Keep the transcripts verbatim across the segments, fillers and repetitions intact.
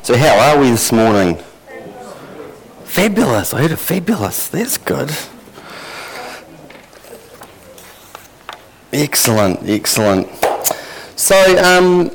So how are we this morning? Fabulous. I heard a fabulous. That's good. Excellent, excellent. So um,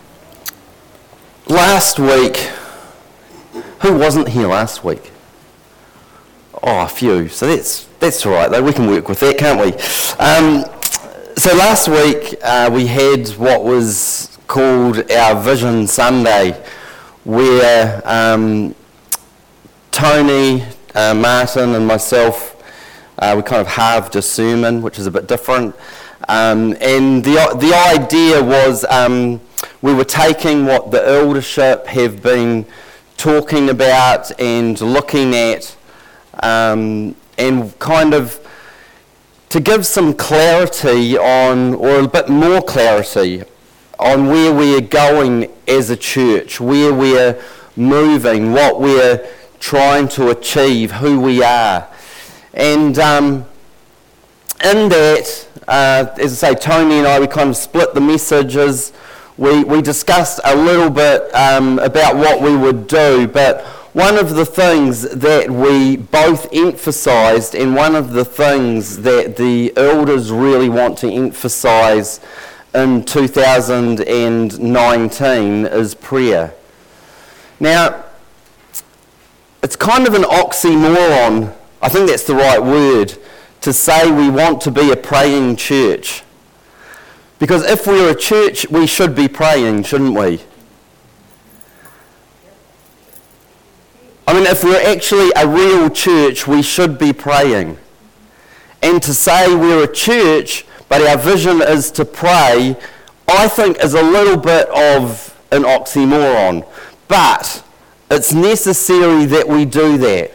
last week, who wasn't here last week? Oh, a few. So that's that's all right though. We can work with that, can't we? Um, so last week uh, we had what was called our Vision Sunday, where um, Tony, uh, Martin and myself, uh, we kind of halved a sermon, which is a bit different. Um, and the the idea was um, we were taking what the eldership have been talking about and looking at, um, and kind of to give some clarity on, or a bit more clarity on where we're going as a church, where we're moving, what we're trying to achieve, who we are. And um, in that, uh, as I say, Tony and I, we kind of split the messages. We, we discussed a little bit um, about what we would do, but one of the things that we both emphasised, and one of the things that the elders really want to emphasise in two thousand nineteen is prayer. Now, it's kind of an oxymoron, I think that's the right word, to say we want to be a praying church. Because if we're a church, we should be praying, shouldn't we? I mean, if we're actually a real church, we should be praying. And to say we're a church, but our vision is to pray, I think is a little bit of an oxymoron. But it's necessary that we do that.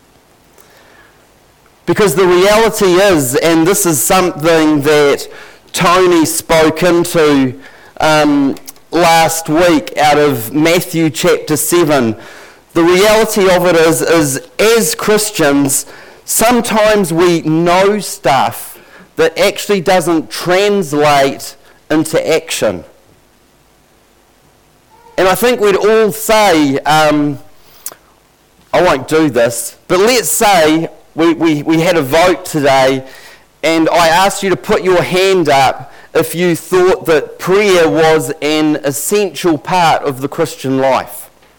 Because the reality is, and this is something that Tony spoke into um, last week out of Matthew chapter seven, the reality of it is, is as Christians, sometimes we know stuff that actually doesn't translate into action. And I think we'd all say, um, I won't do this, but let's say we, we, we had a vote today and I asked you to put your hand up if you thought that prayer was an essential part of the Christian life.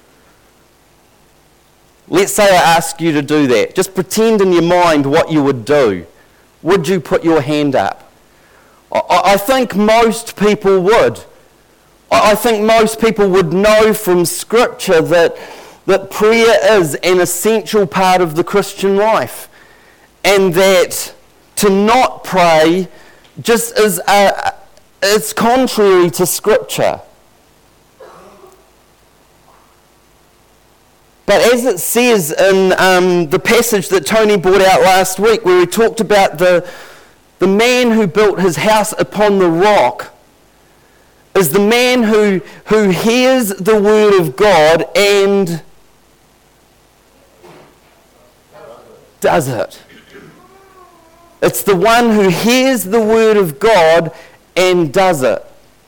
Let's say I ask you to do that. Just pretend in your mind what you would do. Would you put your hand up? I, I think most people would. I, I think most people would know from Scripture that, that prayer is an essential part of the Christian life. And that to not pray just is a, it's contrary to Scripture. But as it says in um, the passage that Tony brought out last week, where we talked about the, the man who built his house upon the rock, is the man who, who hears the word of God and does it. It's the one who hears the word of God and does it.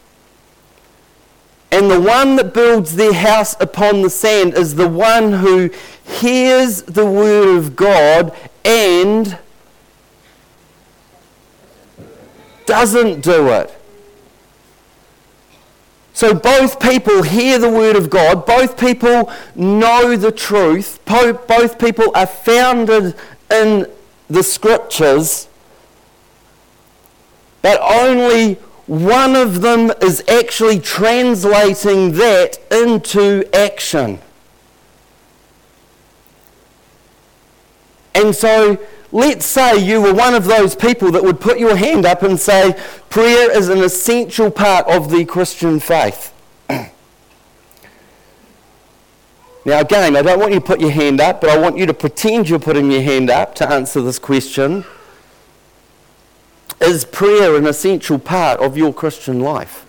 And the one that builds their house upon the sand is the one who hears the word of God and doesn't do it. So both people hear the word of God, both people know the truth, both people are founded in the Scriptures, but only one of them is actually translating that into action. And so, let's say you were one of those people that would put your hand up and say, prayer is an essential part of the Christian faith. Now again, I don't want you to put your hand up, but I want you to pretend you're putting your hand up to answer this question. Is prayer an essential part of your Christian life?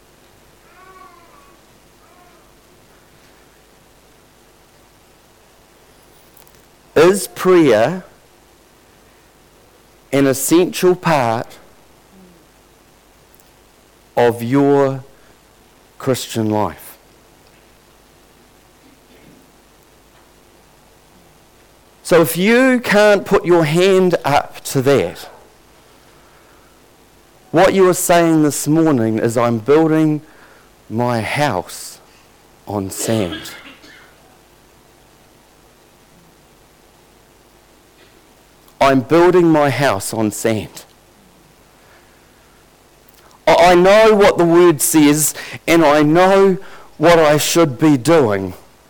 Is prayer an essential part of your Christian life? So if you can't put your hand up to that, what you are saying this morning is, I'm building my house on sand. I'm building my house on sand. I know what the word says, and I know what I should be doing,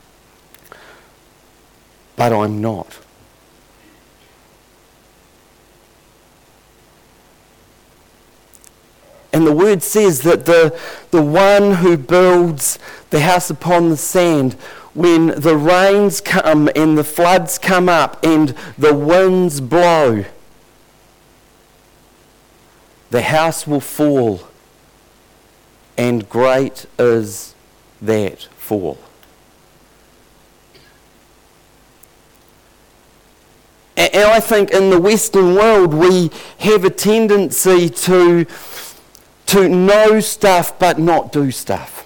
but I'm not. And the word says that the, the one who builds the house upon the sand, when the rains come and the floods come up and the winds blow, the house will fall, and great is that fall. And I think in the Western world we have a tendency to, to know stuff but not do stuff.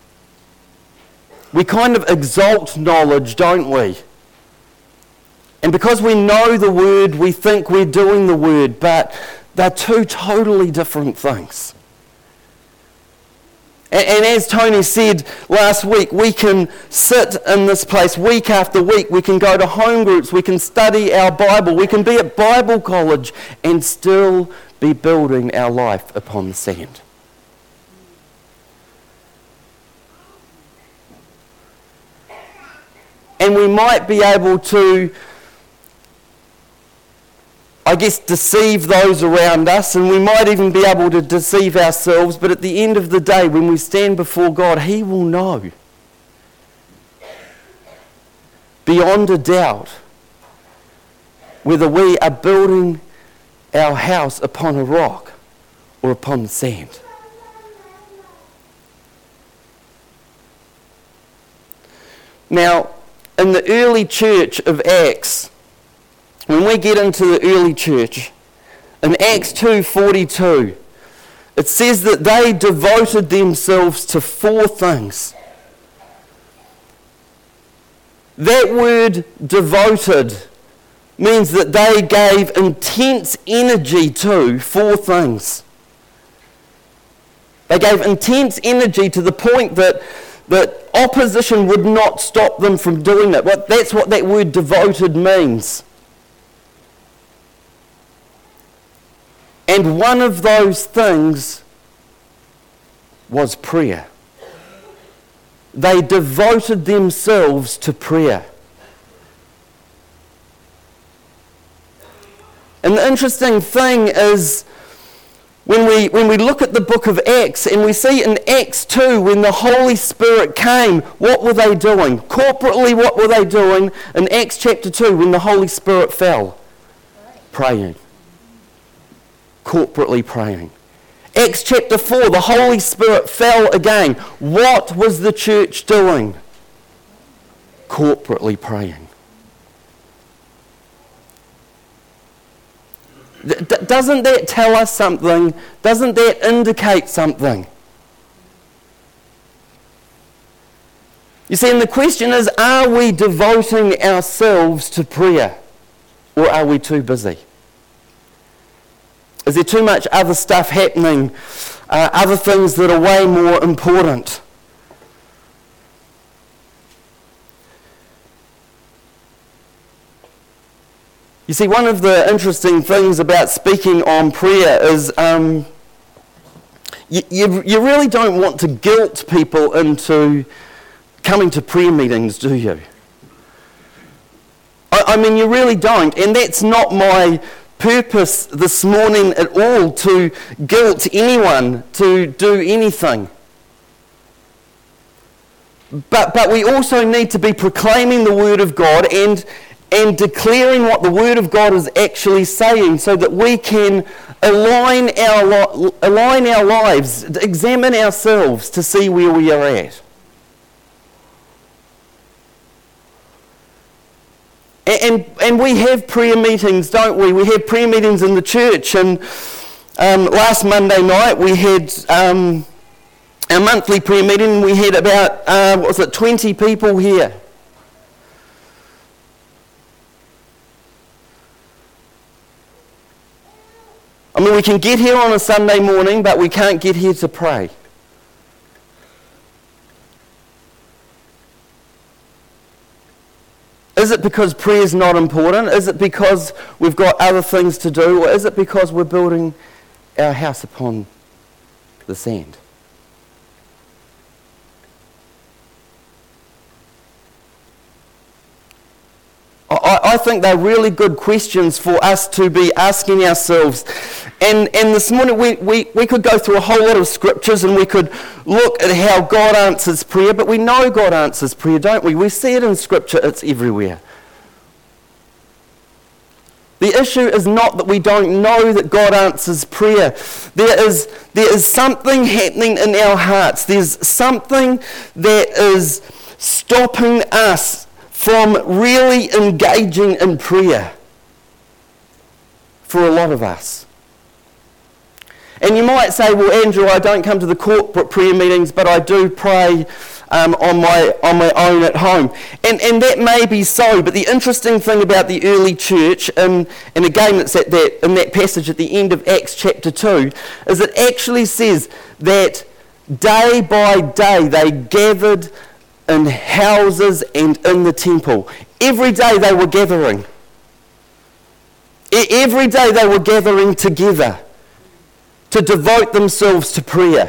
We kind of exalt knowledge, don't we? And because we know the word, we think we're doing the word, but they're two totally different things. And, and as Tony said last week, we can sit in this place week after week, we can go to home groups, we can study our Bible, we can be at Bible college and still be building our life upon the sand. And we might be able to, I guess, deceive those around us, and we might even be able to deceive ourselves, but at the end of the day, when we stand before God, He will know, beyond a doubt, whether we are building our house upon a rock or upon the sand. Now, in the early church of Acts, when we get into the early church, in Acts two forty-two, it says that they devoted themselves to four things. That word devoted means that they gave intense energy to four things. They gave intense energy to the point that that opposition would not stop them from doing it. But that's what that word devoted means. And one of those things was prayer. They devoted themselves to prayer. And the interesting thing is, When we, when we look at the book of Acts and we see in Acts two, when the Holy Spirit came, what were they doing? Corporately, what were they doing? In Acts chapter two, when the Holy Spirit fell? Praying. Corporately praying. Acts chapter four, the Holy Spirit fell again. What was the church doing? Corporately praying. Doesn't that tell us something? Doesn't that indicate something? You see, and the question is, are we devoting ourselves to prayer, or are we too busy? Is there too much other stuff happening, uh, other things that are way more important? You see, one of the interesting things about speaking on prayer is um, you, you, you really don't want to guilt people into coming to prayer meetings, do you? I, I mean, you really don't. And that's not my purpose this morning at all, to guilt anyone to do anything. But, but we also need to be proclaiming the Word of God and and declaring what the Word of God is actually saying, so that we can align our, align our lives, examine ourselves to see where we are at. And, and we have prayer meetings, don't we? We have prayer meetings in the church, and um, last Monday night we had um, our monthly prayer meeting. We had about, uh, what was it, twenty people here. mean, we can get here on a Sunday morning, but we can't get here to pray. Is it because prayer is not important? Is it because we've got other things to do? Or is it because we're building our house upon the sand? I, I think they're really good questions for us to be asking ourselves. And, and this morning we, we, we could go through a whole lot of scriptures and we could look at how God answers prayer, but we know God answers prayer, don't we? We see it in scripture, it's everywhere. The issue is not that we don't know that God answers prayer. There is, there is something happening in our hearts. There's something that is stopping us from really engaging in prayer for a lot of us. And you might say, well, Andrew, I don't come to the corporate prayer meetings, but I do pray um, on my on my own at home. And and that may be so, but the interesting thing about the early church, and, and again it's at that, in that passage at the end of Acts chapter two, is it actually says that day by day they gathered in houses and in the temple. Every day they were gathering. E- every day they were gathering together to devote themselves to prayer.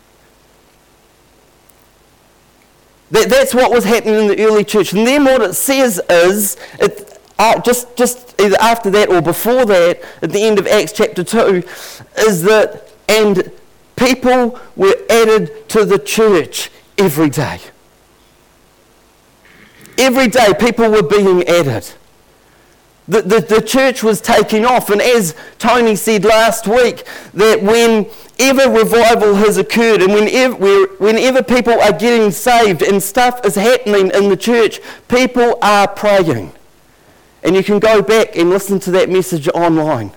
That, that's what was happening in the early church. And then what it says is, it, uh, just, just either after that or before that, at the end of Acts chapter two, is that, and people were added to the church every day. Every day people were being added. The, the, the church was taking off, and as Tony said last week, that whenever revival has occurred and whenever, whenever people are getting saved and stuff is happening in the church, people are praying. And you can go back and listen to that message online.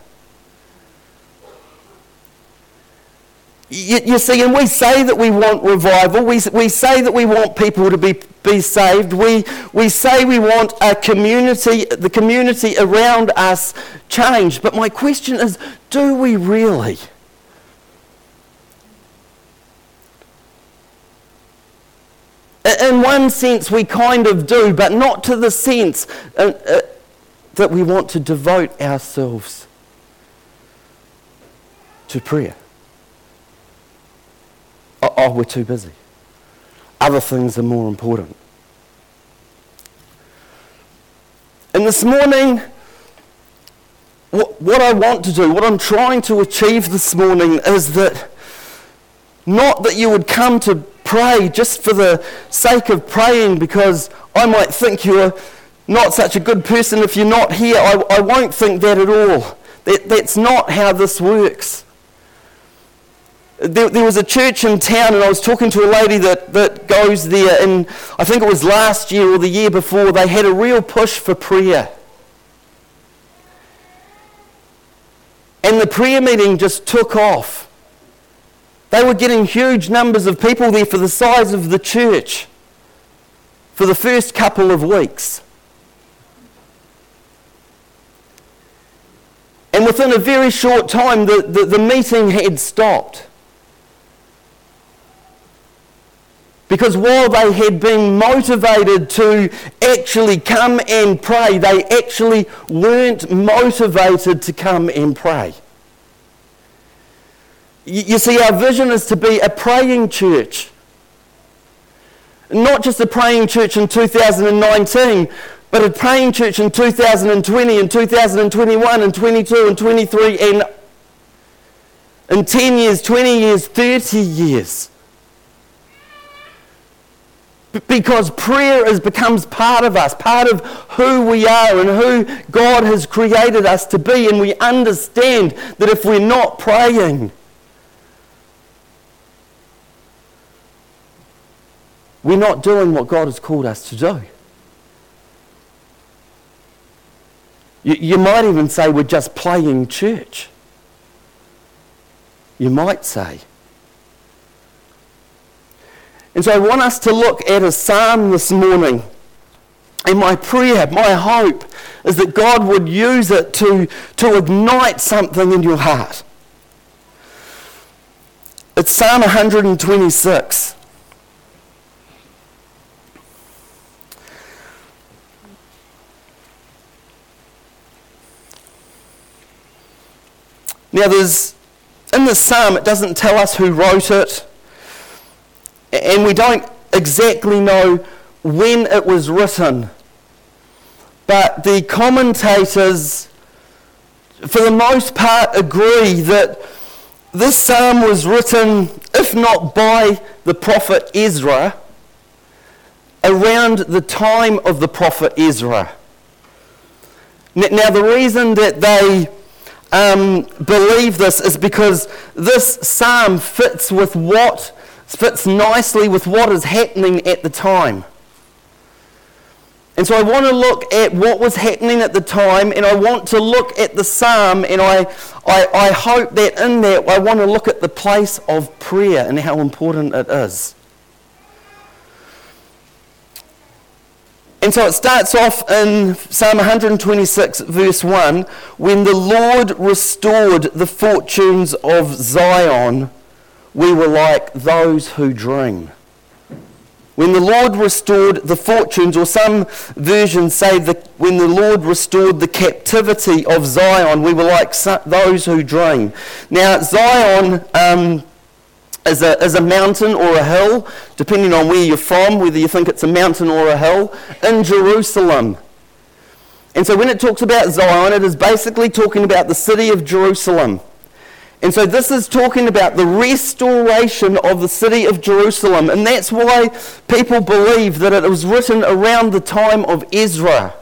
You, you see, and we say that we want revival, we, we say that we want people to be, be saved, we, we say we want a community, the community around us changed, but my question is, do we really? In one sense we kind of do, but not to the sense uh, uh, that we want to devote ourselves to prayer. Oh, oh, we're too busy. Other things are more important. And this morning, what, what I want to do, what I'm trying to achieve this morning is that, not that you would come to pray just for the sake of praying because I might think you're not such a good person if you're not here. I, I won't think that at all. That, that's not how this works. There, there was a church in town, and I was talking to a lady that, that goes there, and I think it was last year or the year before, they had a real push for prayer. And the prayer meeting just took off. They were getting huge numbers of people there for the size of the church for the first couple of weeks. And within a very short time, the, the, the meeting had stopped. Because while they had been motivated to actually come and pray, they actually weren't motivated to come and pray. You see, our vision is to be a praying church. Not just a praying church in two thousand nineteen, but a praying church in two thousand twenty and two thousand twenty-one and twenty-two and twenty-three and in ten years, twenty years, thirty years. Because prayer is, becomes part of us, part of who we are and who God has created us to be. And we understand that if we're not praying, we're not doing what God has called us to do. You, you might even say we're just playing church. You might say. And so I want us to look at a psalm this morning. And my prayer, my hope, is that God would use it to, to ignite something in your heart. It's Psalm one hundred twenty-six. Now there's, in the psalm, it doesn't tell us who wrote it, and we don't exactly know when it was written. But the commentators, for the most part, agree that this psalm was written, if not by the prophet Ezra, around the time of the prophet Ezra. Now the reason that they Um, believe this is because this psalm fits with what fits nicely with what is happening at the time. And so I want to look at what was happening at the time, and I want to look at the psalm, and I, I, I hope that in that I want to look at the place of prayer and how important it is. And so it starts off in Psalm one hundred twenty-six, verse one, when the Lord restored the fortunes of Zion, we were like those who dream. When the Lord restored the fortunes, or some versions say that when the Lord restored the captivity of Zion, we were like those who dream. Now, Zion um, is a, is a mountain or a hill, depending on where you're from, whether you think it's a mountain or a hill, in Jerusalem. And so when it talks about Zion, it is basically talking about the city of Jerusalem. And so this is talking about the restoration of the city of Jerusalem. And that's why people believe that it was written around the time of Ezra.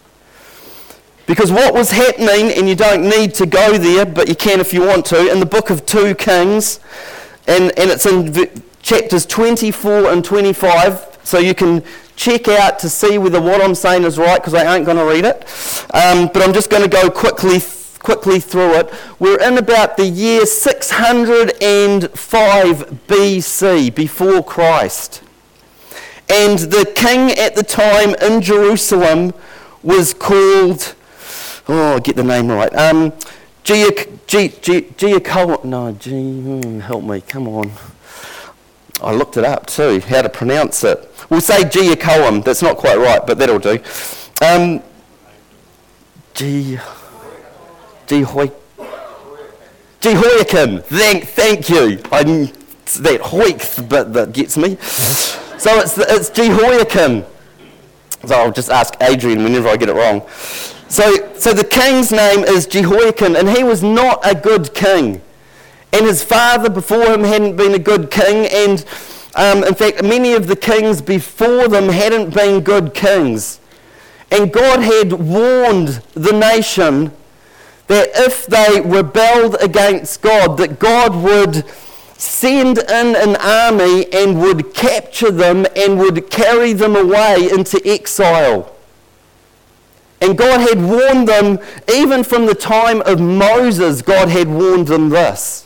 Because what was happening, and you don't need to go there, but you can if you want to, in the book of two Kings, and, and it's in v- chapters twenty-four and twenty-five, so you can check out to see whether what I'm saying is right, because I ain't going to read it. Um, but I'm just going to go quickly quickly through it. We're in about the year six hundred five B C, before Christ. And the king at the time in Jerusalem was called, oh, I'll get the name right, um, Jehoiakim, no, G, hmm, help me, come on. I looked it up too, how to pronounce it. We'll say Jehoiakim, that's not quite right, but that'll do. Um, G... Jehoiakim. Jehoiakim. Thank, thank you. I, it's that hoik bit that gets me. So it's it's Jehoiakim. So I'll just ask Adrian whenever I get it wrong. So so the king's name is Jehoiakim, and he was not a good king. And his father before him hadn't been a good king, and um, in fact many of the kings before them hadn't been good kings. And God had warned the nation that if they rebelled against God, that God would send in an army and would capture them and would carry them away into exile. And God had warned them, even from the time of Moses, God had warned them this.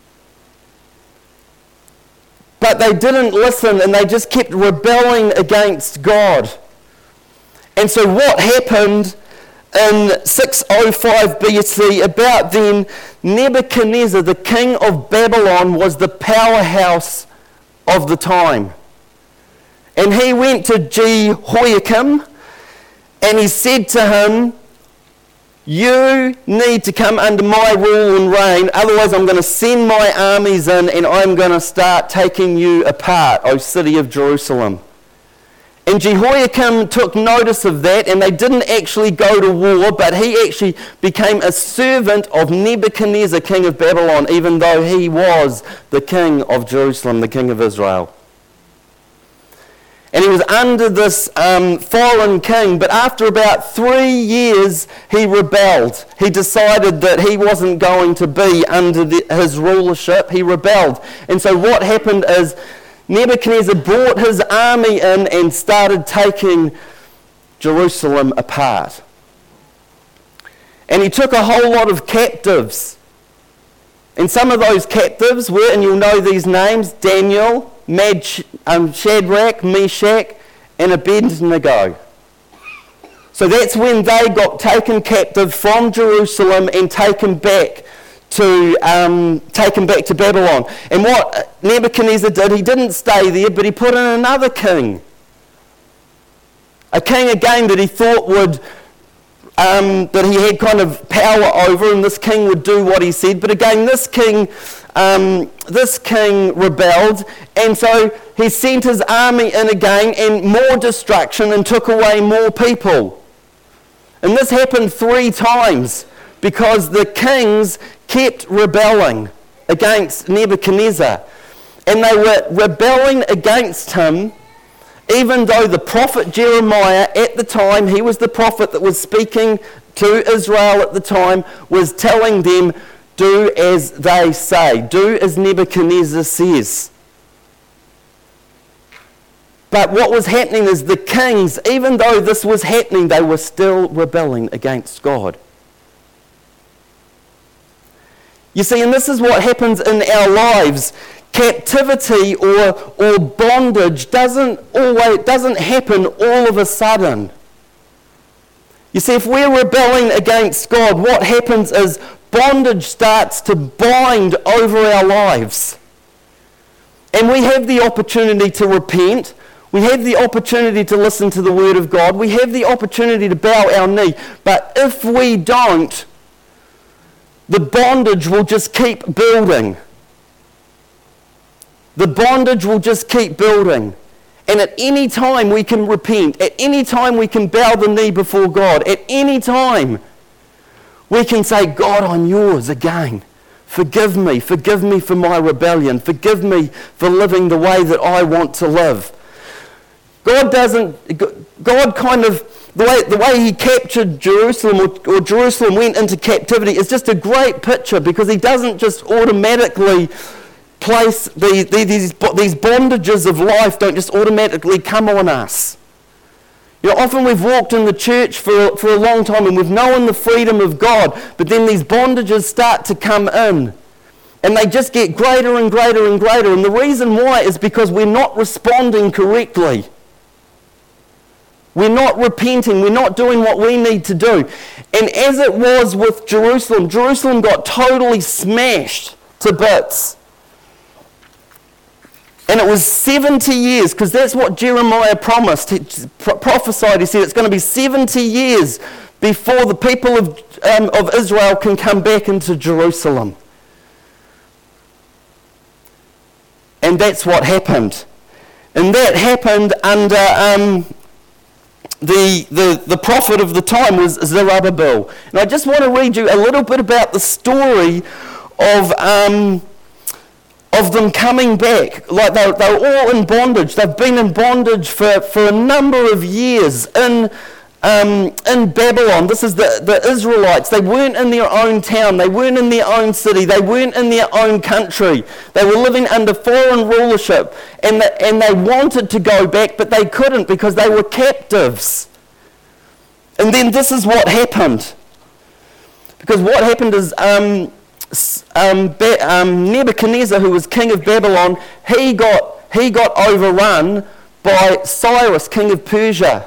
But they didn't listen, and they just kept rebelling against God. And so what happened in six oh five B C, about then, Nebuchadnezzar, the king of Babylon, was the powerhouse of the time. And he went to Jehoiakim and he said to him, you need to come under my rule and reign, otherwise I'm going to send my armies in and I'm going to start taking you apart, O city of Jerusalem. And Jehoiakim took notice of that, and they didn't actually go to war, but he actually became a servant of Nebuchadnezzar, king of Babylon, even though he was the king of Jerusalem, the king of Israel. And he was under this um, foreign king, but after about three years, he rebelled. He decided that he wasn't going to be under the, his rulership. He rebelled. And so what happened is, Nebuchadnezzar brought his army in and started taking Jerusalem apart. And he took a whole lot of captives. And some of those captives were, and you'll know these names, Daniel, Mad, um, Shadrach, Meshach, and Abednego. So that's when they got taken captive from Jerusalem and taken back to um, take him back to Babylon. And what Nebuchadnezzar did, he didn't stay there, but he put in another king. A king again that he thought would, um, that he had kind of power over, and this king would do what he said. But again, this king, um, this king rebelled, and so he sent his army in again, and more destruction, and took away more people. And this happened three times, because the kings kept rebelling against Nebuchadnezzar. And they were rebelling against him, even though the prophet Jeremiah at the time, he was the prophet that was speaking to Israel at the time, was telling them, do as they say, do as Nebuchadnezzar says. But what was happening is the kings, even though this was happening, they were still rebelling against God. You see, and this is what happens in our lives. Captivity or or bondage doesn't always doesn't happen all of a sudden. You see, if we're rebelling against God, what happens is bondage starts to bind over our lives. And we have the opportunity to repent. We have the opportunity to listen to the Word of God. We have the opportunity to bow our knee. But if we don't, the bondage will just keep building. The bondage will just keep building. And at any time we can repent. At any time we can bow the knee before God. At any time we can say, God, I'm yours again. Forgive me. Forgive me for my rebellion. Forgive me for living the way that I want to live. God doesn't, God kind of, the way, the way he captured Jerusalem or, or Jerusalem went into captivity is just a great picture, because he doesn't just automatically place the, the, these, these bondages of life don't just automatically come on us. You know, often we've walked in the church for, for a long time and we've known the freedom of God, but then these bondages start to come in. And they just get greater and greater and greater. And the reason why is because we're not responding correctly. We're not repenting. We're not doing what we need to do. And as it was with Jerusalem, Jerusalem got totally smashed to bits. And it was seventy years, because that's what Jeremiah promised. He prophesied, he said it's going to be seventy years before the people of, um, of Israel can come back into Jerusalem. And that's what happened. And that happened under... Um, The, the, the prophet of the time was Zerubbabel. And I just want to read you a little bit about the story of um, of them coming back. Like they're, they're all in bondage. They've been in bondage for, for a number of years in um, in Babylon. This is the, the Israelites. They weren't in their own town. They weren't in their own city. They weren't in their own country. They were living under foreign rulership. And, the, and they wanted to go back, but they couldn't because they were captives. And then this is what happened. Because what happened is um, um, Be- um, Nebuchadnezzar, who was king of Babylon, he got, he got overrun by Cyrus, king of Persia.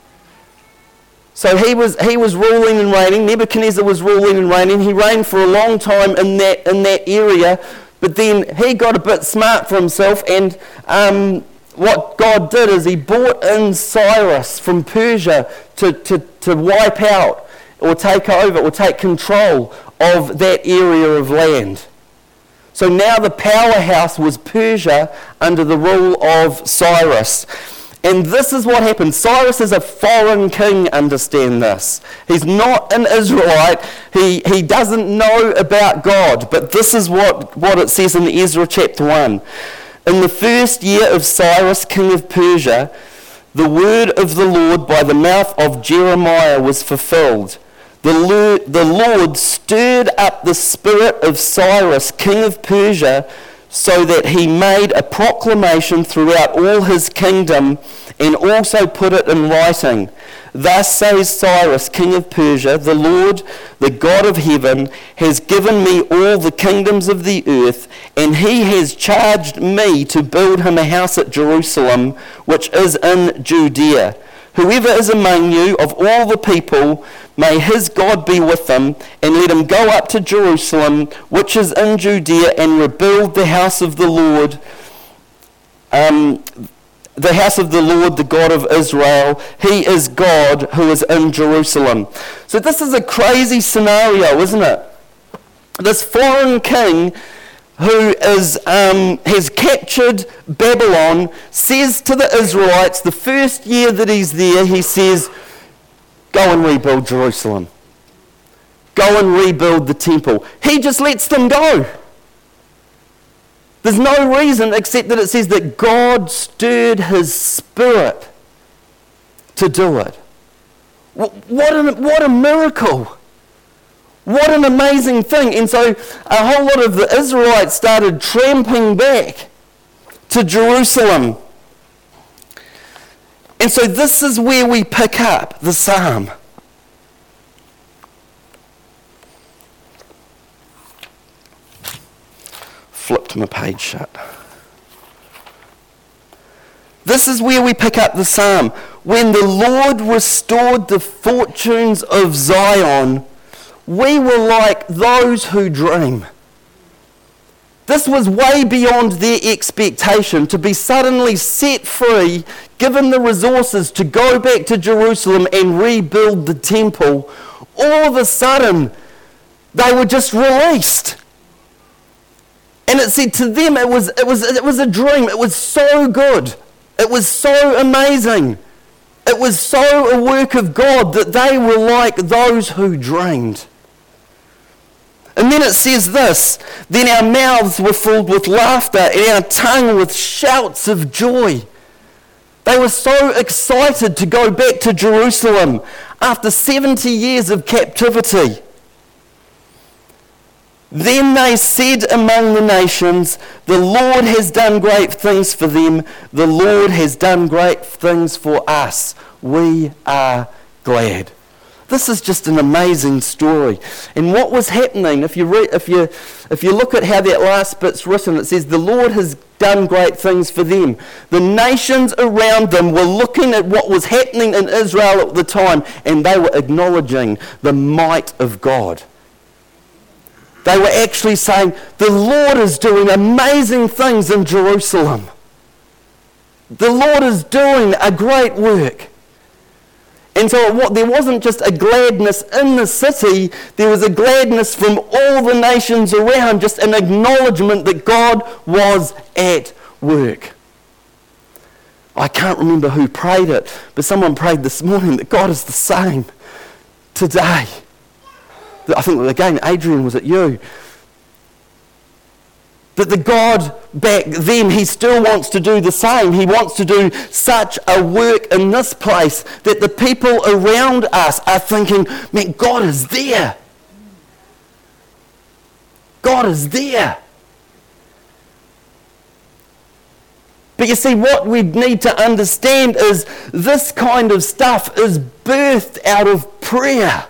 So he was he was ruling and reigning. Nebuchadnezzar was ruling and reigning. He reigned for a long time in that in that area, but then he got a bit smart for himself. And um, what God did is He brought in Cyrus from Persia to, to to wipe out or take over or take control of that area of land. So now the powerhouse was Persia under the rule of Cyrus. And this is what happened. Cyrus is a foreign king, understand this. He's not an Israelite. He, he doesn't know about God. But this is what, what it says in Ezra chapter one. In the first year of Cyrus, king of Persia, the word of the Lord by the mouth of Jeremiah was fulfilled. The Lord, the Lord stirred up the spirit of Cyrus, king of Persia, so that he made a proclamation throughout all his kingdom and also put it in writing. Thus says Cyrus, king of Persia, the Lord, the God of heaven, has given me all the kingdoms of the earth, and he has charged me to build him a house at Jerusalem, which is in Judea. Whoever is among you of all the people, may his God be with them, and let him go up to Jerusalem, which is in Judea, and rebuild the house of the Lord, um, the house of the Lord, the God of Israel. He is God who is in Jerusalem. So this is a crazy scenario, isn't it? This foreign king who is um, has captured Babylon says to the Israelites, the first year that he's there, he says, go and rebuild Jerusalem. Go and rebuild the temple. He just lets them go. There's no reason except that it says that God stirred his spirit to do it. What a, what a miracle. What an amazing thing. And so a whole lot of the Israelites started tramping back to Jerusalem. And so this is where we pick up the psalm. Flipped my page shut. This is where we pick up the psalm. When the Lord restored the fortunes of Zion, we were like those who dream. This was way beyond their expectation, to be suddenly set free, given the resources to go back to Jerusalem and rebuild the temple. All of a sudden, they were just released. And it said to them, it was, it was, it was a dream. It was so good. It was so amazing. It was so a work of God that they were like those who dreamed. And then it says this, then our mouths were filled with laughter and our tongue with shouts of joy. They were so excited to go back to Jerusalem after seventy years of captivity. Then they said among the nations, the Lord has done great things for them. The Lord has done great things for us. We are glad. This is just an amazing story. And what was happening, if you read, if you if you look at how that last bit's written, it says the Lord has done great things for them. The nations around them were looking at what was happening in Israel at the time, and they were acknowledging the might of God. They were actually saying, the Lord is doing amazing things in Jerusalem. The Lord is doing a great work. And so it, there wasn't just a gladness in the city, there was a gladness from all the nations around, just an acknowledgement that God was at work. I can't remember who prayed it, but someone prayed this morning that God is the same today. I think, again, Adrian, was it you? That the God back then, he still wants to do the same. He wants to do such a work in this place that the people around us are thinking, man, God is there. God is there. But you see, what we need to understand is this kind of stuff is birthed out of prayer.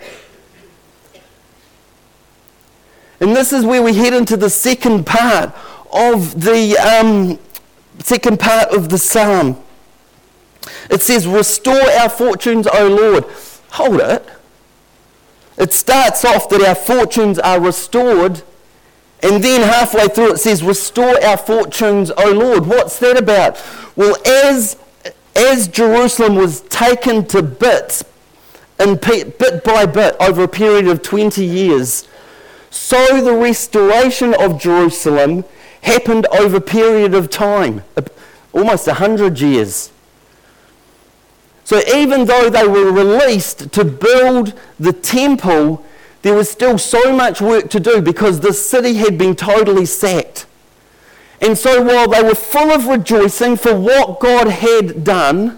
And this is where we head into the second part of the um, second part of the psalm. It says, "Restore our fortunes, O Lord." Hold it. It starts off that our fortunes are restored, and then halfway through it says, "Restore our fortunes, O Lord." What's that about? Well, as as Jerusalem was taken to bits, and bit by bit over a period of twenty years. So the restoration of Jerusalem happened over a period of time, almost a hundred years. So even though they were released to build the temple, there was still so much work to do because the city had been totally sacked. And so while they were full of rejoicing for what God had done,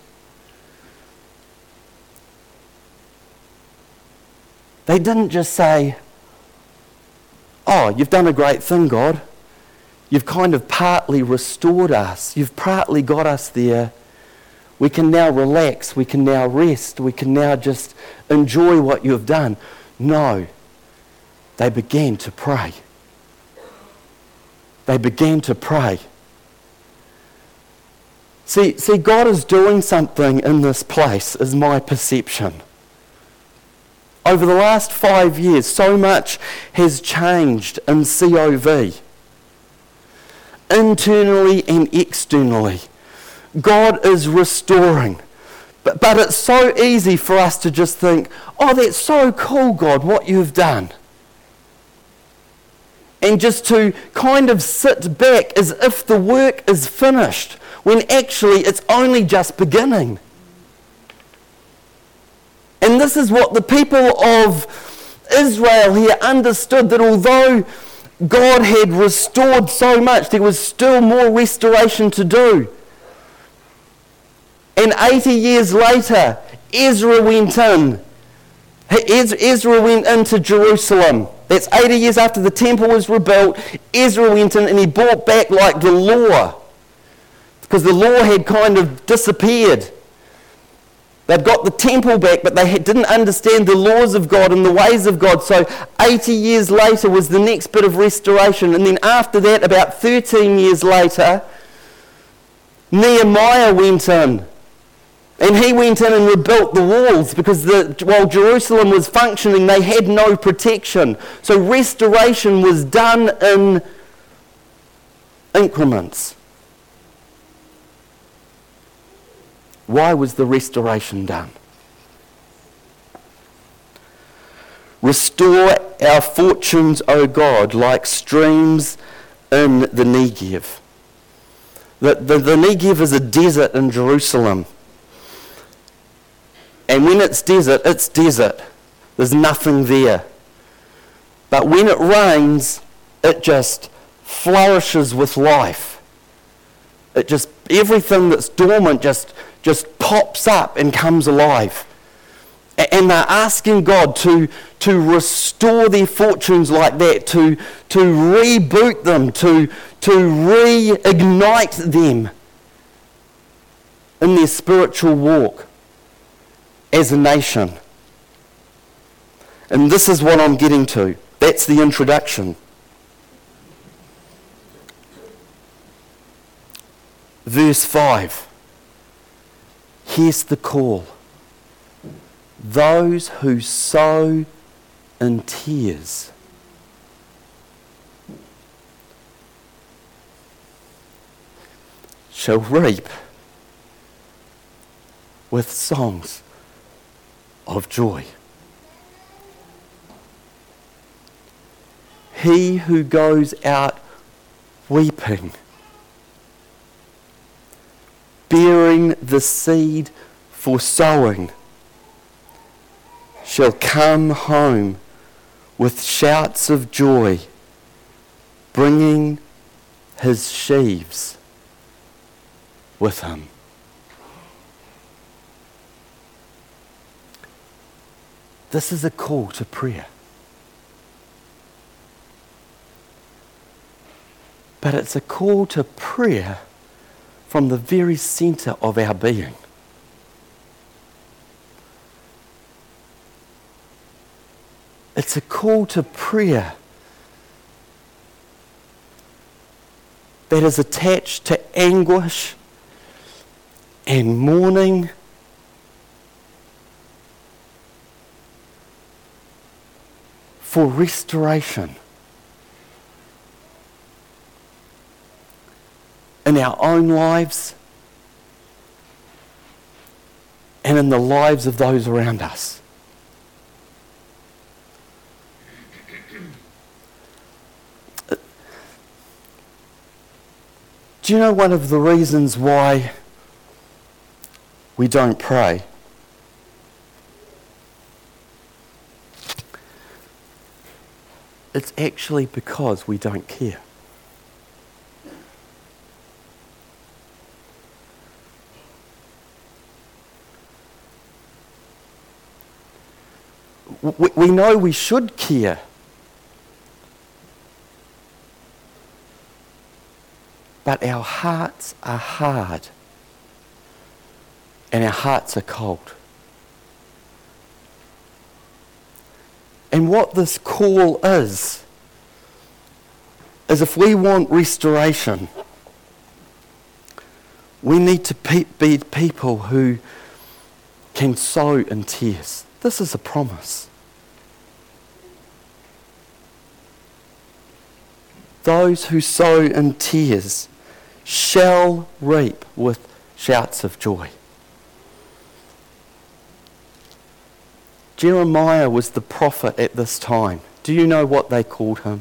they didn't just say, "Oh, you've done a great thing, God. You've kind of partly restored us. You've partly got us there. We can now relax. We can now rest. We can now just enjoy what you've done." No. They began to pray. They began to pray. See, see, God is doing something in this place, is my perception. Over the last five years, so much has changed in C O V. Internally and externally. God is restoring. But, but it's so easy for us to just think, oh, that's so cool, God, what you've done. And just to kind of sit back as if the work is finished, when actually it's only just beginning. And this is what the people of Israel here understood, that although God had restored so much, there was still more restoration to do. And eighty years later, Ezra went in. Ezra went into Jerusalem. That's eighty years after the temple was rebuilt. Ezra went in and he brought back like the law. Because the law had kind of disappeared. They'd got the temple back, but they didn't understand the laws of God and the ways of God. So eighty years later was the next bit of restoration. And then after that, about thirteen years later, Nehemiah went in. And he went in and rebuilt the walls, because the, while Jerusalem was functioning, they had no protection. So restoration was done in increments. Why was the restoration done? Restore our fortunes, O God, like streams in the Negev. The, the, the Negev is a desert in Jerusalem. And when it's desert, it's desert. There's nothing there. But when it rains, it just flourishes with life. It just, everything that's dormant just, just pops up and comes alive. And they're asking God to, to restore their fortunes like that, to, to reboot them, to, to reignite them in their spiritual walk as a nation. And this is what I'm getting to. That's the introduction. Verse five. Here's the call. Those who sow in tears shall reap with songs of joy. He who goes out weeping, bearing the seed for sowing, shall come home with shouts of joy, bringing his sheaves with him. This is a call to prayer. But it's a call to prayer from the very centre of our being. It's a call to prayer that is attached to anguish and mourning for restoration in our own lives and in the lives of those around us. Do you know one of the reasons why we don't pray? It's actually because we don't care. We, we know we should care. But our hearts are hard and our hearts are cold. And what this call is, is if we want restoration, We need to pe- be people who can sow in tears. This is a promise. Those who sow in tears shall reap with shouts of joy. Jeremiah was the prophet at this time. Do you know what they called him?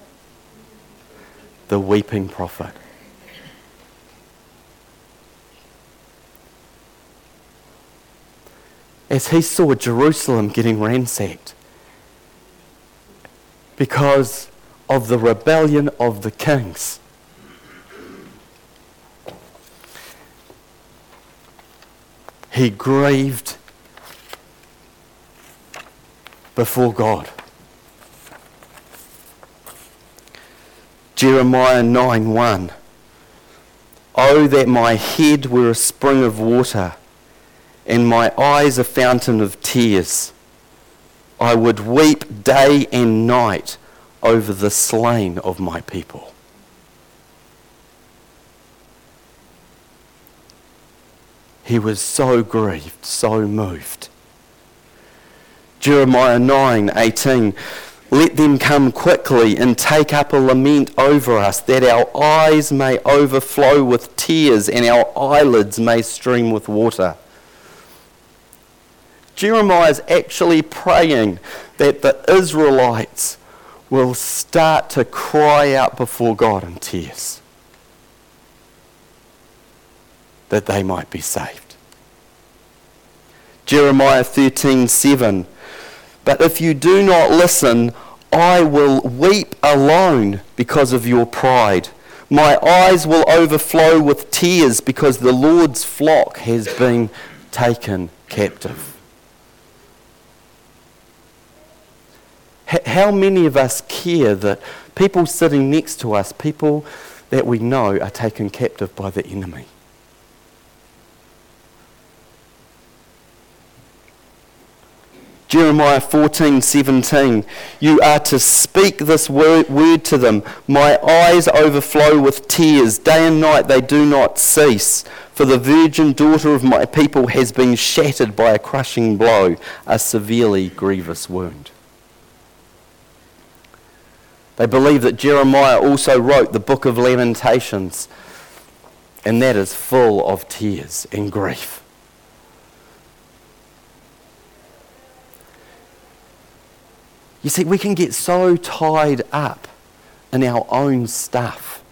The weeping prophet. As he saw Jerusalem getting ransacked because of the rebellion of the kings. He grieved before God. Jeremiah nine one. Oh, that my head were a spring of water, and my eyes a fountain of tears. I would weep day and night over the slain of my people. He was so grieved, so moved. Jeremiah nine eighteen. Let them come quickly and take up a lament over us, that our eyes may overflow with tears and our eyelids may stream with water. Jeremiah is actually praying that the Israelites will start to cry out before God in tears, that they might be saved. Jeremiah thirteen seven. But if you do not listen, I will weep alone because of your pride. My eyes will overflow with tears because the Lord's flock has been taken captive. H- how many of us care that people sitting next to us, people that we know, are taken captive by the enemy? Jeremiah fourteen seventeen. You are to speak this word, word to them. My eyes overflow with tears. Day and night they do not cease. For the virgin daughter of my people has been shattered by a crushing blow, a severely grievous wound. They believe that Jeremiah also wrote the book of Lamentations, and that is full of tears and grief. You see, we can get so tied up in our own stuff.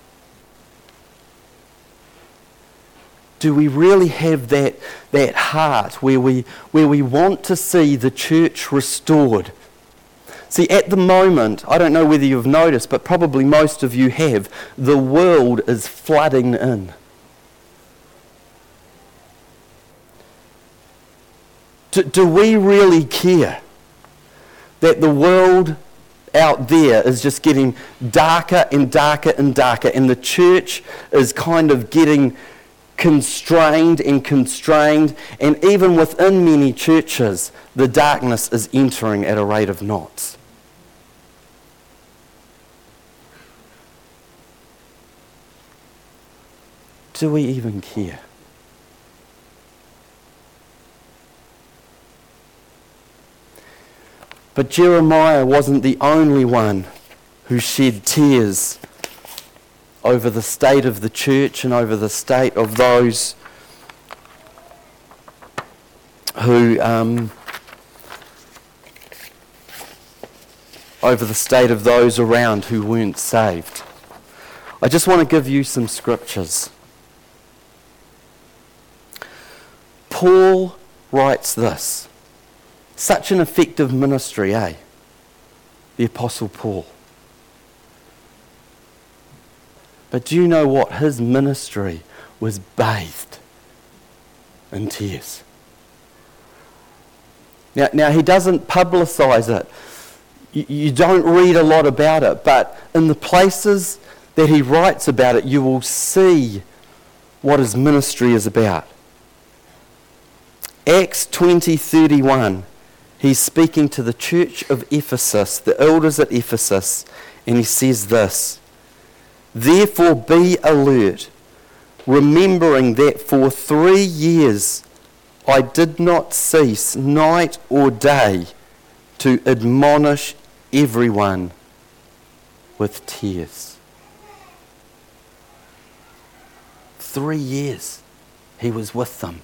Do we really have that, that heart where we, where we want to see the church restored? See, at the moment, I don't know whether you've noticed, but probably most of you have, the world is flooding in. Do, do we really care that the world out there is just getting darker and darker and darker, and the church is kind of getting constrained and constrained, and even within many churches, the darkness is entering at a rate of knots? Do we even care? But Jeremiah wasn't the only one who shed tears over the state of the church and over the state of those who, um, over the state of those around who weren't saved. I just want to give you some scriptures. Paul writes this. Such an effective ministry, eh? The Apostle Paul. But do you know what? His ministry was bathed in tears. Now, now he doesn't publicise it. You, you don't read a lot about it, but in the places that he writes about it, you will see what his ministry is about. Acts twenty thirty-one. He's speaking to the church of Ephesus, the elders at Ephesus, and he says this: Therefore be alert, remembering that for three years I did not cease night or day to admonish everyone with tears. Three years he was with them,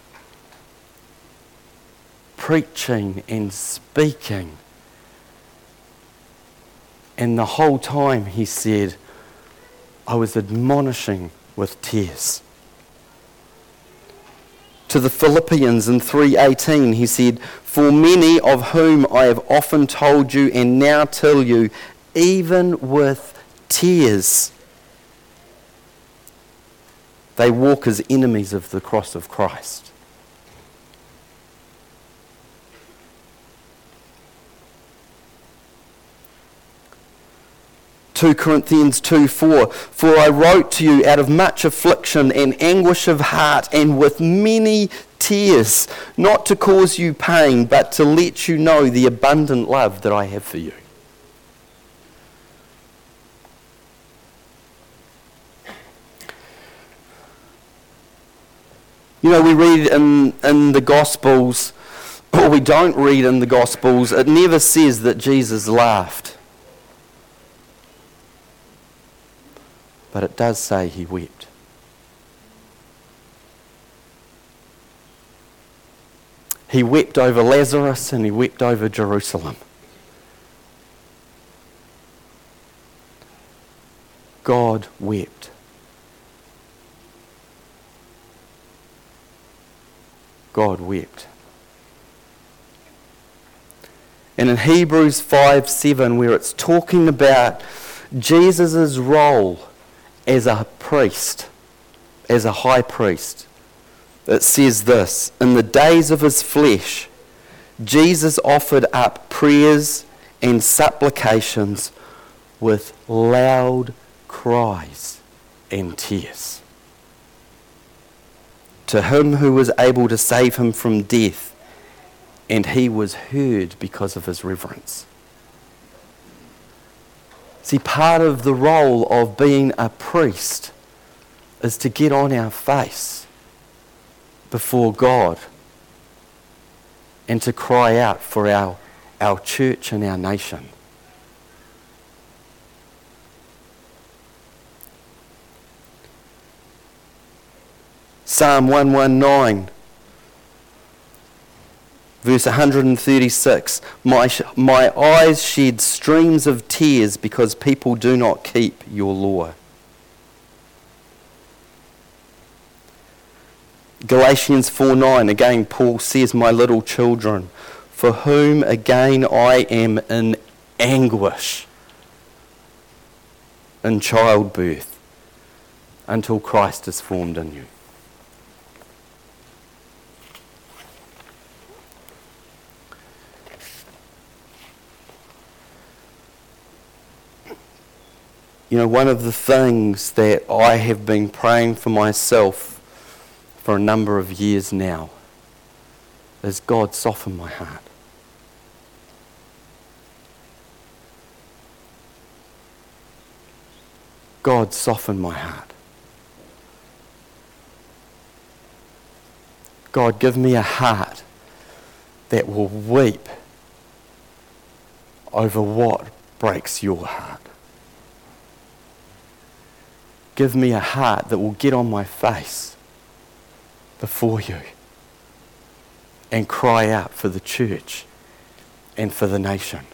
preaching and speaking. And the whole time, he said, I was admonishing with tears. To the Philippians in three eighteen, he said, for many of whom I have often told you and now tell you, even with tears, they walk as enemies of the cross of Christ. Second Corinthians two four, for I wrote to you out of much affliction and anguish of heart and with many tears, not to cause you pain, but to let you know the abundant love that I have for you. You know, we read in, in the Gospels, or we don't read in the Gospels, it never says that Jesus laughed. But it does say he wept. He wept over Lazarus and he wept over Jerusalem. God wept. God wept. And in Hebrews five seven, where it's talking about Jesus' role as a priest, as a high priest, it says this, in the days of his flesh, Jesus offered up prayers and supplications with loud cries and tears to him who was able to save him from death, and he was heard because of his reverence. See, part of the role of being a priest is to get on our face before God and to cry out for our, our church and our nation. Psalm one nineteen, verse one thirty-six, my, my eyes shed streams of tears because people do not keep your law. Galatians four nine, again Paul says, my little children, for whom again I am in anguish in childbirth until Christ is formed in you. You know, one of the things that I have been praying for myself for a number of years now is God soften my heart. God soften my heart. God, give me a heart that will weep over what breaks your heart. Give me a heart that will get on my face before you and cry out for the church and for the nation.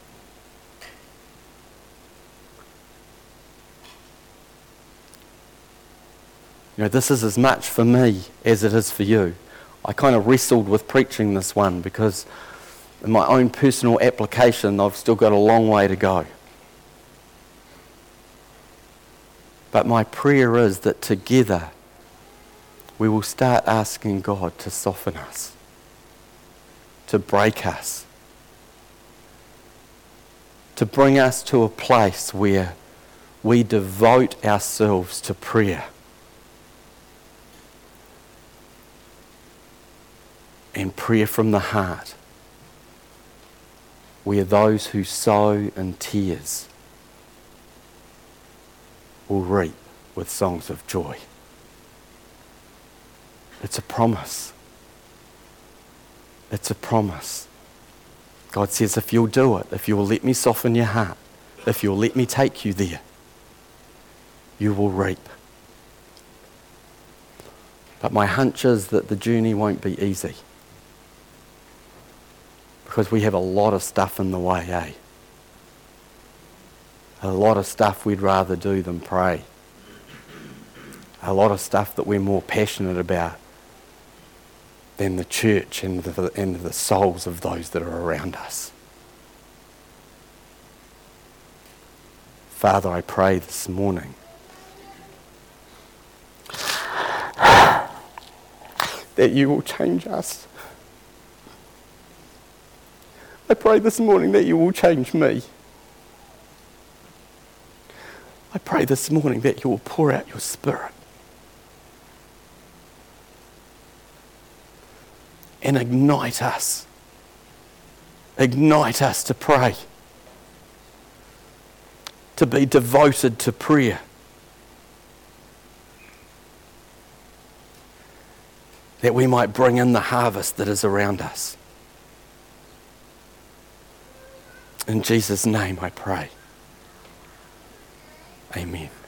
You know, this is as much for me as it is for you. I kind of wrestled with preaching this one because in my own personal application, I've still got a long way to go. But my prayer is that together we will start asking God to soften us, to break us, to bring us to a place where we devote ourselves to prayer and prayer from the heart, where those who sow in tears will reap with songs of joy. It's a promise. It's a promise. God says, if you'll do it, if you'll let me soften your heart, if you'll let me take you there, you will reap. But my hunch is that the journey won't be easy. Because we have a lot of stuff in the way, eh? A lot of stuff we'd rather do than pray. A lot of stuff that we're more passionate about than the church and the, and the souls of those that are around us. Father, I pray this morning that you will change us. I pray this morning that you will change me. I pray this morning that you will pour out your Spirit and ignite us. Ignite us to pray, to be devoted to prayer. That we might bring in the harvest that is around us. In Jesus' name I pray. Amen.